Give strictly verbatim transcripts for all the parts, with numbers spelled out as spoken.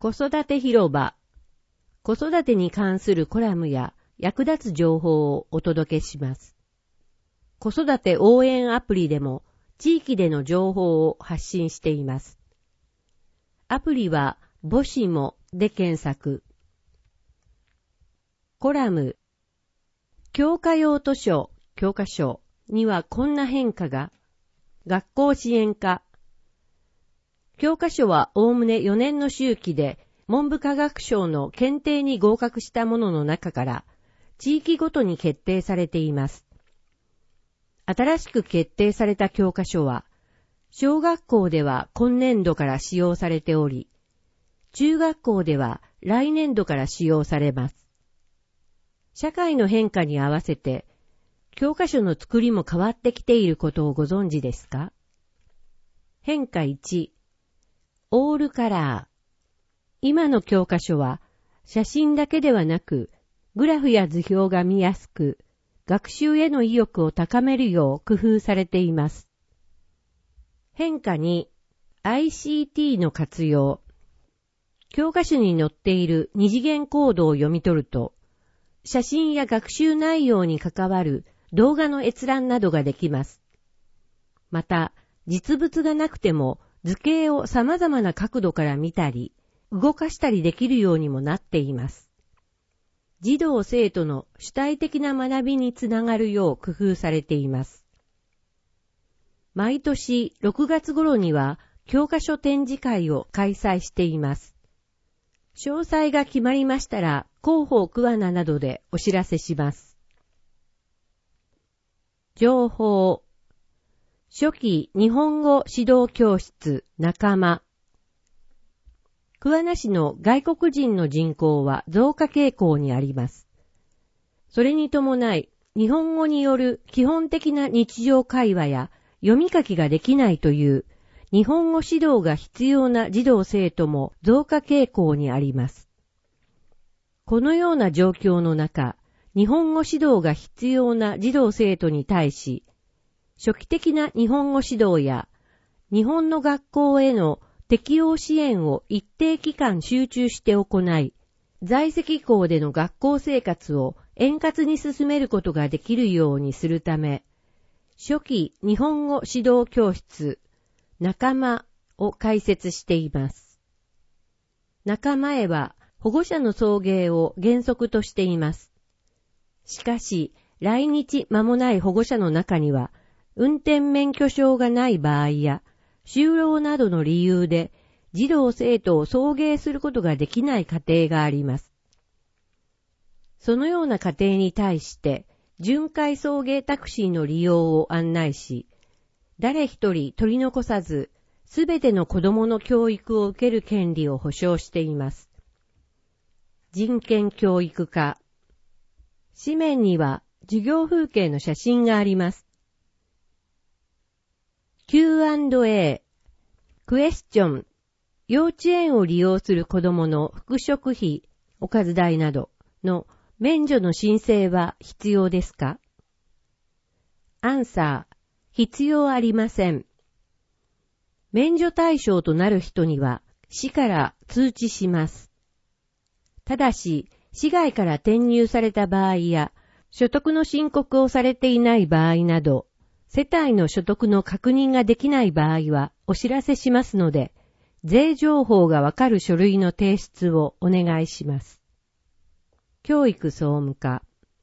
子育て広場。子育てに関するコラムや役立つ情報をお届けします。子育て応援アプリでも地域での情報を発信しています。アプリは母子もで検索。コラム。教科用図書、教科書にはこんな変化が。学校支援課。教科書はおおむねよねんの周期で文部科学省の検定に合格したものの中から地域ごとに決定されています。新しく決定された教科書は小学校では今年度から使用されており、中学校では来年度から使用されます。社会の変化に合わせて教科書の作りも変わってきていることをご存知ですか？変化いち、オールカラー。今の教科書は写真だけではなく、グラフや図表が見やすく、学習への意欲を高めるよう工夫されています。変化に アイシーティー の活用。教科書に載っている二次元コードを読み取ると、写真や学習内容に関わる動画の閲覧などができます。また、実物がなくても図形を様々な角度から見たり、動かしたりできるようにもなっています。児童生徒の主体的な学びにつながるよう工夫されています。毎年ろくがつ頃には教科書展示会を開催しています。詳細が決まりましたら広報桑名などでお知らせします。情報。初期日本語指導教室仲間。桑名市の外国人の人口は増加傾向にあります。それに伴い、日本語による基本的な日常会話や読み書きができないという日本語指導が必要な児童生徒も増加傾向にあります。このような状況の中、日本語指導が必要な児童生徒に対し、初期的な日本語指導や日本の学校への適応支援を一定期間集中して行い、在籍校での学校生活を円滑に進めることができるようにするため、初期日本語指導教室仲間を開設しています。仲間へは保護者の送迎を原則としています。しかし、来日間もない保護者の中には、運転免許証がない場合や、就労などの理由で、児童生徒を送迎することができない家庭があります。そのような家庭に対して、巡回送迎タクシーの利用を案内し、誰一人取り残さず、すべての子供の教育を受ける権利を保障しています。人権教育課。紙面には授業風景の写真があります。キューアンドエー、クエスチョン、幼稚園を利用する子供の服食費、おかず代などの免除の申請は必要ですか？アンサー、必要ありません。免除対象となる人には市から通知します。ただし、市外から転入された場合や、所得の申告をされていない場合など、世帯の所得の確認ができない場合はお知らせしますので、税情報がわかる書類の提出をお願いします。教育総務課。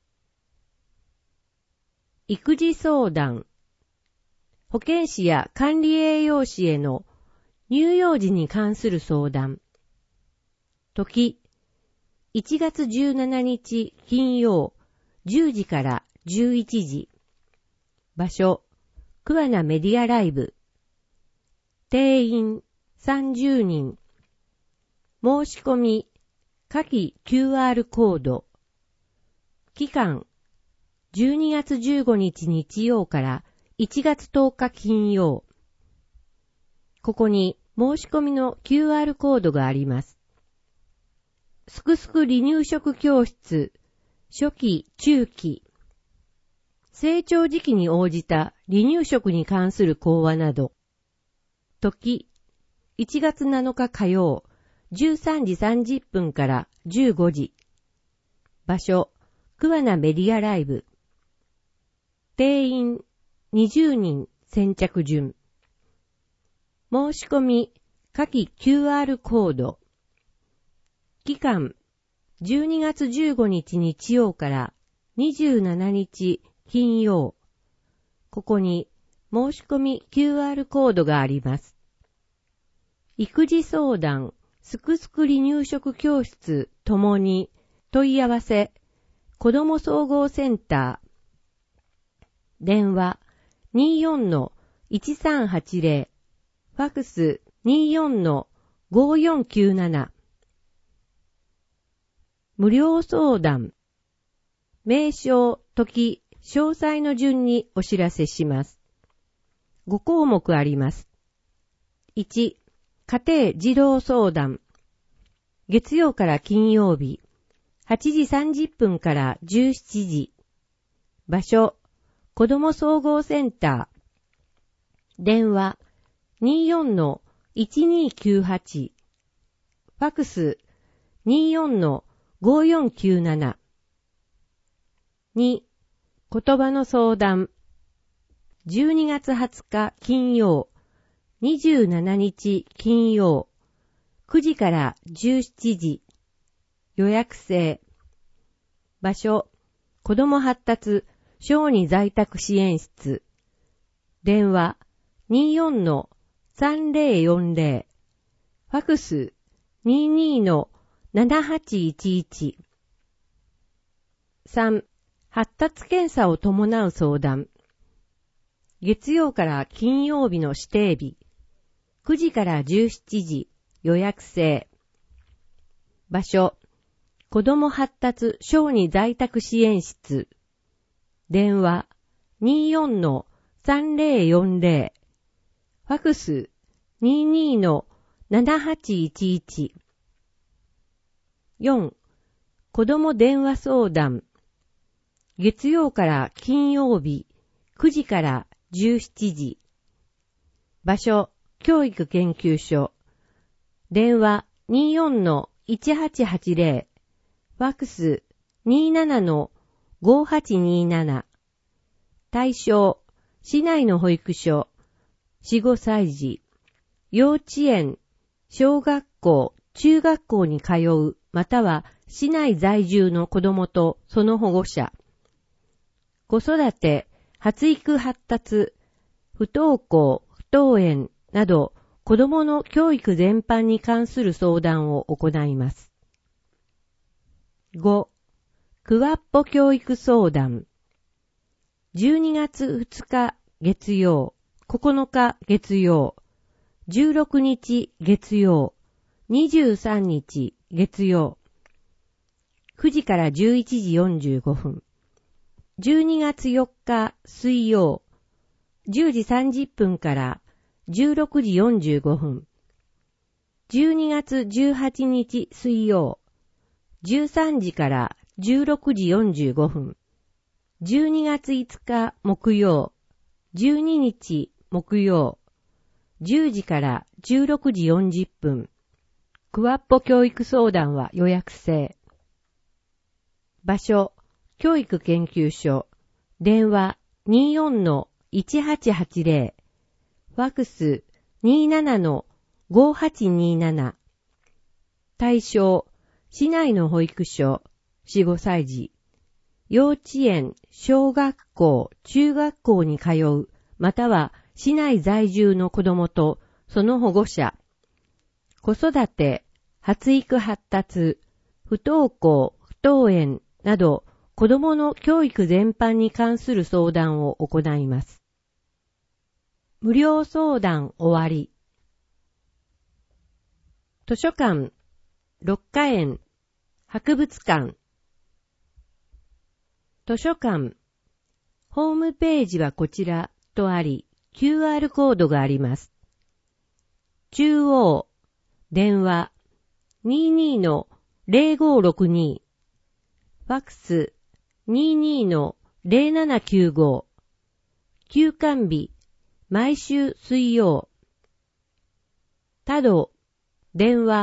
育児相談。保健師や管理栄養士への乳幼児に関する相談。時、いちがつじゅうしちにち金曜じゅうじからじゅういちじ。場所、桑名メディアライブ。定員さんじゅうにん。申し込み、下記 キューアール コード。期間、じゅうにがつじゅうごにち日曜からいちがつとおか金曜。ここに申し込みの キューアール コードがあります。すくすく離乳食教室、初期、中期。成長時期に応じた離乳食に関する講話など。時、いちがつなのか火曜、 じゅうさんじさんじゅっぷんからじゅうごじ。場所、桑名メディアライブ。定員にじゅうにん先着順。申し込み、下記 キューアール コード。期間、じゅうにがつじゅうごにち日曜からにじゅうしちにち金曜。ここに申し込み キューアール コードがあります。育児相談、すくすく離乳食教室ともに問い合わせ、子ども総合センター。電話 にじゅうよんのいちさんはちゼロ、ファクス にじゅうよんのごよんきゅうなな。無料相談。名称、時、詳細の順にお知らせします。ご項目あります。いち、家庭児童相談。月曜から金曜日、はちじさんじゅっぷんからじゅうしちじ。場所、子ども総合センター。電話、にじゅうよんのいちにきゅうはち。ファクス、にじゅうよんのごよんきゅうなな。に、言葉の相談。じゅうにがつはつか金曜、にじゅうしちにち金曜、くじからじゅうしちじ。予約制。場所、子ども発達小児在宅支援室。電話、にじゅうよんのさんぜろよんぜろ。ファクス、にじゅうにのななはちいちいち。さん、発達検査を伴う相談。月曜から金曜日の指定日。くじからじゅうしちじ。予約制。場所、子ども発達小児在宅支援室。電話、にじゅうよんのさんぜろよんぜろ。ファクス、にじゅうにのななはちいちいち。よん、子ども電話相談。月曜から金曜日、くじからじゅうしちじ。場所、教育研究所。電話、にじゅうよんのいちはちはちゼロ。ファクス、にじゅうななのごはちになな。対象、市内の保育所、よん、ごさい児。幼稚園、小学校、中学校に通う、または市内在住の子どもとその保護者。子育て、発育発達、不登校、不登園など子どもの教育全般に関する相談を行います。ご、クワッポ教育相談。じゅうにがつふつか月曜、ここのか月曜、じゅうろくにち月曜、にじゅうさんにち月曜、くじからじゅういちじよんじゅうごふん。じゅうにがつよっか水曜、じゅうじさんじゅっぷんからじゅうろくじよんじゅうごふん。じゅうにがつじゅうはちにち水曜、じゅうさんじからじゅうろくじよんじゅうごふん。じゅうにがついつか木曜、じゅうににち木曜、じゅうじからじゅうろくじよんじゅっぷん。クワッポ教育相談は予約制。場所、教育研究所。電話、にじゅうよんのいちはちはちゼロ。ファクス、にじゅうななのごはちになな。対象、市内の保育所、よん、ごさい児。幼稚園、小学校、中学校に通う、または市内在住の子どもとその保護者。子育て、発育発達、不登校、不登園など子どもの教育全般に関する相談を行います。無料相談終わり。図書館、六花園、博物館。図書館、ホームページはこちらとあり、キューアール コードがあります。中央、電話、にじゅうにのぜろごろくに。ファクス、にじゅうにのぜろななきゅうご。休館日、毎週水曜。他度、電話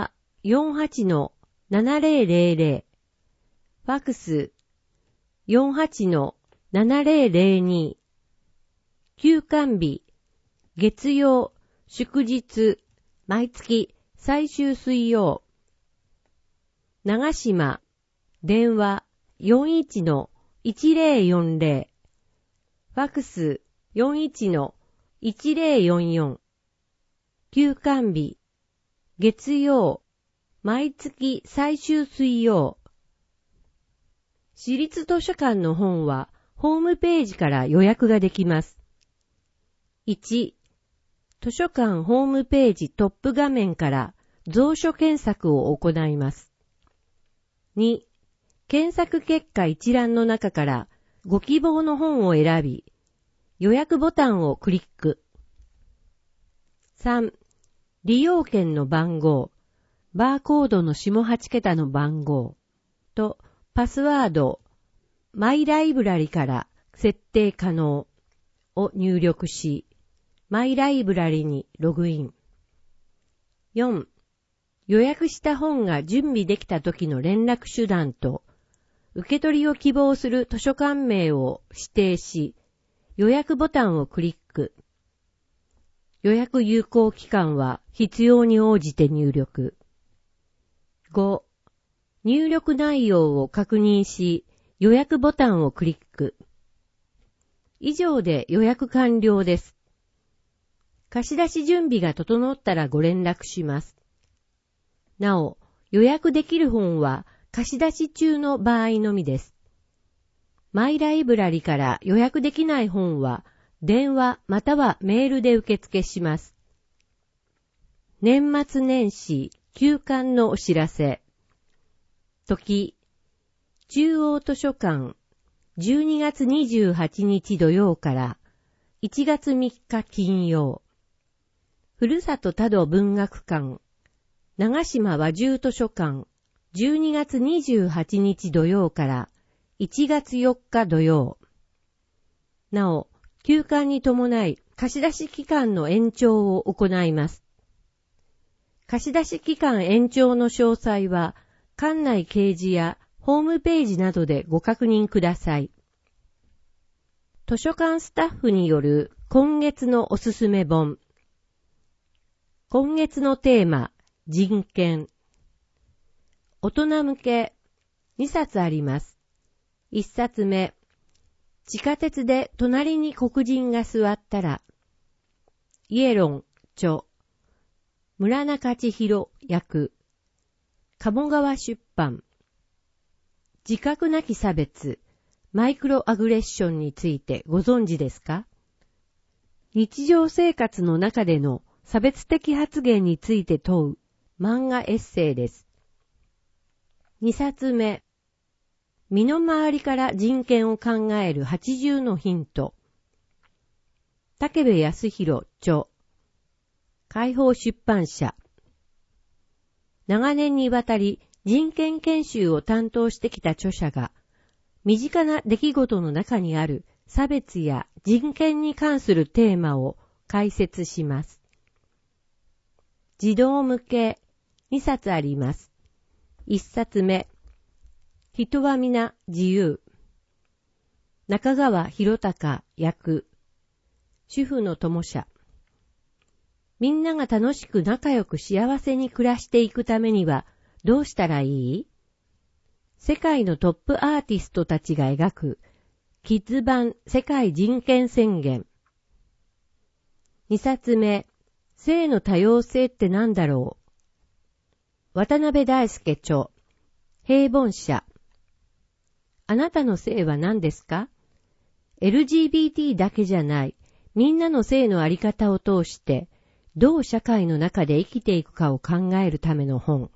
よんはちのななぜろぜろぜろ、ファクス よんはちのななぜろぜろに、休館日、月曜、祝日、毎月最終水曜。長島、電話 よんいちのいちぜろよんぜろ、ファクス よんいちのいちぜろよんよん。休館日、月曜、毎月最終水曜。私立図書館の本はホームページから予約ができます。いち、図書館ホームページトップ画面から蔵書検索を行います。に、検索結果一覧の中からご希望の本を選び、予約ボタンをクリック。さん、利用券の番号、バーコードの下はち桁の番号とパスワード、マイライブラリから設定可能を入力し、マイライブラリにログイン。よん、予約した本が準備できた時の連絡手段と、受け取りを希望する図書館名を指定し、予約ボタンをクリック。予約有効期間は必要に応じて入力。ご、入力内容を確認し、予約ボタンをクリック。以上で予約完了です。貸し出し準備が整ったらご連絡します。なお、予約できる本は貸し出し中の場合のみです。マイライブラリから予約できない本は電話またはメールで受付します。年末年始休館のお知らせ。時、中央図書館じゅうにがつにじゅうはちにち土曜からいちがつみっか金曜。ふるさと多度文学館長島和住図書館じゅうにがつにじゅうはちにち土曜からいちがつよっか土曜。なお、休館に伴い貸し出し期間の延長を行います。貸し出し期間延長の詳細は館内掲示やホームページなどでご確認ください。図書館スタッフによる今月のおすすめ本。今月のテーマ、人権。大人向けにさつあります。いっさつめ、地下鉄で隣に黒人が座ったら、イエロン著、村中千尋役、鴨川出版。自覚なき差別、マイクロアグレッションについてご存知ですか？日常生活の中での差別的発言について問う漫画エッセイです。にさつめ、身の回りから人権を考えるはちじゅうのヒント。武部康弘著、解放出版社。長年にわたり人権研修を担当してきた著者が、身近な出来事の中にある差別や人権に関するテーマを解説します。児童向けにさつあります。いっさつめ、人は皆自由。中川博隆役、主婦の友社。みんなが楽しく仲良く幸せに暮らしていくためにはどうしたらいい？世界のトップアーティストたちが描くキッズ版世界人権宣言。にさつめ、性の多様性って何だろう？渡辺大輔著、平凡社。あなたの性は何ですか？ エルジービーティー だけじゃない、みんなの性のあり方を通して、どう社会の中で生きていくかを考えるための本。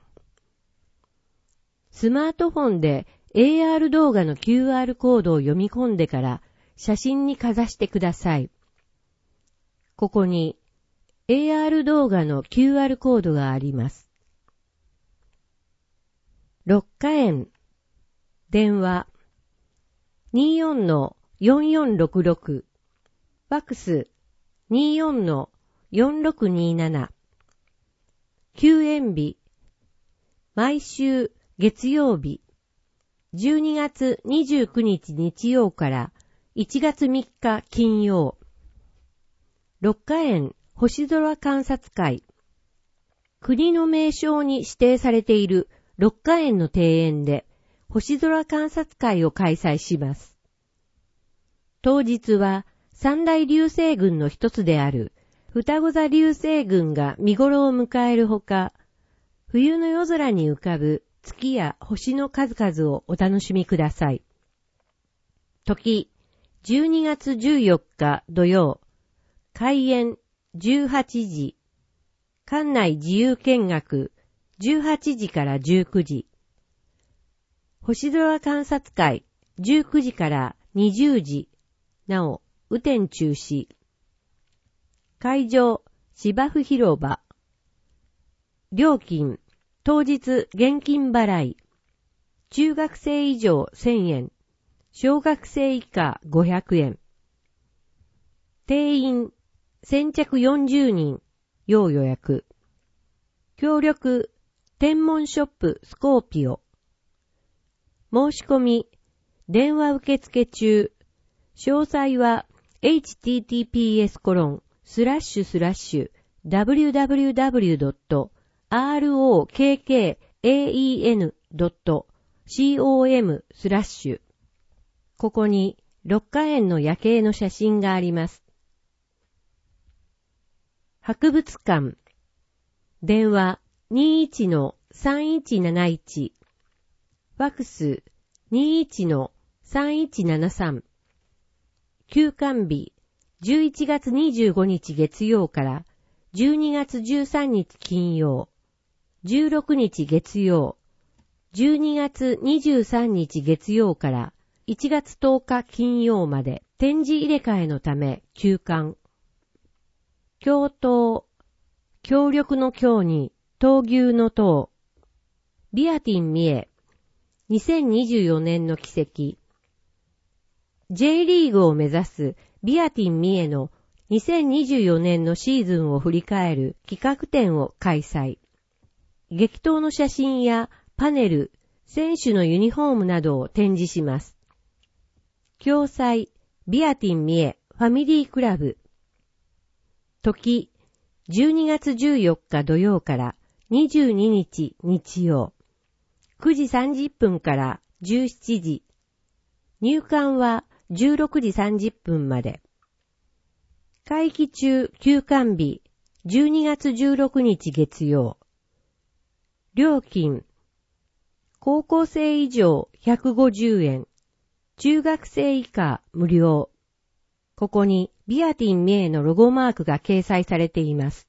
スマートフォンで エーアール 動画の キューアール コードを読み込んでから写真にかざしてください。ここに エーアール 動画の キューアール コードがあります。六花園電話 にじゅうよんのよんよんろくろく ファックス にじゅうよんのよんろくにーなな 休園日毎週月曜日、じゅうにがつにじゅうくにち日曜からいちがつみっか金曜、六花園星空観察会、国の名勝に指定されている六花園の庭園で星空観察会を開催します。当日は三大流星群の一つである双子座流星群が見頃を迎えるほか、冬の夜空に浮かぶ月や星の数々をお楽しみください。時、じゅうにがつじゅうよっか土曜、開園じゅうはちじ、館内自由見学じゅうはちじからじゅうくじ、星空観察会じゅうくじからにじゅうじ、なお、雨天中止。会場、芝生広場。料金、当日現金払い。中学生以上せんえん。小学生以下ごひゃくえん。定員、先着よんじゅうにん。要予約。協力、天文ショップスコーピオ。申し込み、電話受付中。詳細は、エイチティーティーピーエスコロンスラッシュスラッシュダブリューダブリューダブリュードットアールオーケーケーエーイーエヌドットコム スラッシュ。ここに六花園の夜景の写真があります。博物館。電話 にいちのさんいちなないち。ファックス にいちのさんいちななさん。休館日、じゅういちがつにじゅうごにち月曜からじゅうにがつじゅうさんにち金曜、じゅうろくにち月曜、じゅうにがつにじゅうさんにち月曜からいちがつとおか金曜まで展示入れ替えのため休館。共闘、協力の協に闘牛の闘。ビアティン三重、にせんにじゅうよねんの奇跡。J リーグを目指すビアティン三重のにせんにじゅうよねんのシーズンを振り返る企画展を開催。激闘の写真やパネル、選手のユニフォームなどを展示します。共催、ビアティン三重ファミリークラブ。時、じゅうにがつじゅうよっか土曜からにじゅうににち日曜。くじさんじゅっぷんからじゅうしちじ。入館はじゅうろくじさんじゅっぷんまで。会期中休館日じゅうにがつじゅうろくにち月曜。料金。高校生以上ひゃくごじゅうえん。中学生以下無料。ここにビアティン三重のロゴマークが掲載されています。